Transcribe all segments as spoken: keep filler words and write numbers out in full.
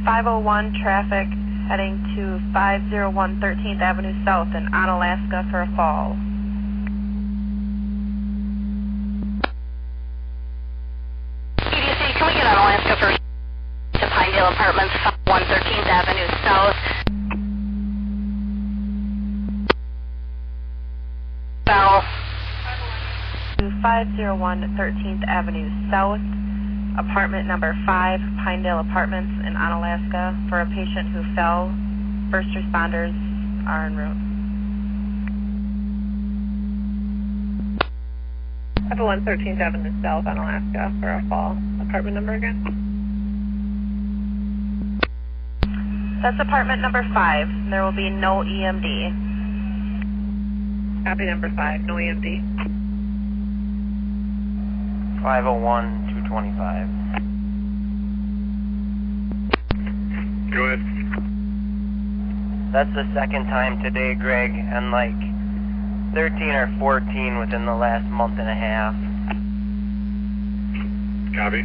five oh one traffic heading to five oh one thirteenth Avenue South in Onalaska for a fall. E D C, can we get Onalaska for to Pinedale Apartments, five oh one thirteenth Avenue South? Bell. five oh one thirteenth Avenue South, apartment number five, Pinedale Apartments in Onalaska, for a patient who fell. First responders are en route. five oh one thirteenth Avenue South, Onalaska, for a fall. Apartment number again? That's apartment number five. There will be no E M D. Copy number five, no E M D. five oh one, two twenty-five. Go ahead. That's the second time today, Greg, and like thirteen or fourteen within the last month and a half. Copy.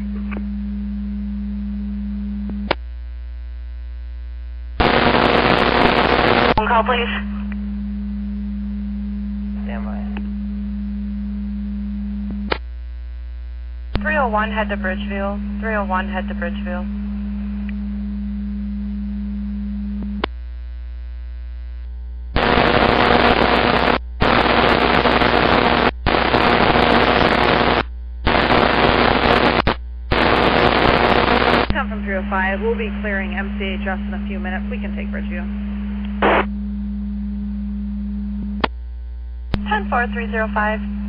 Phone call, please. Stand by. three oh one head to Bridgeville. three oh one head to Bridgeville. Come from three oh five. We'll be clearing M C H S in a few minutes. We can take Bridgeville. ten four three oh five.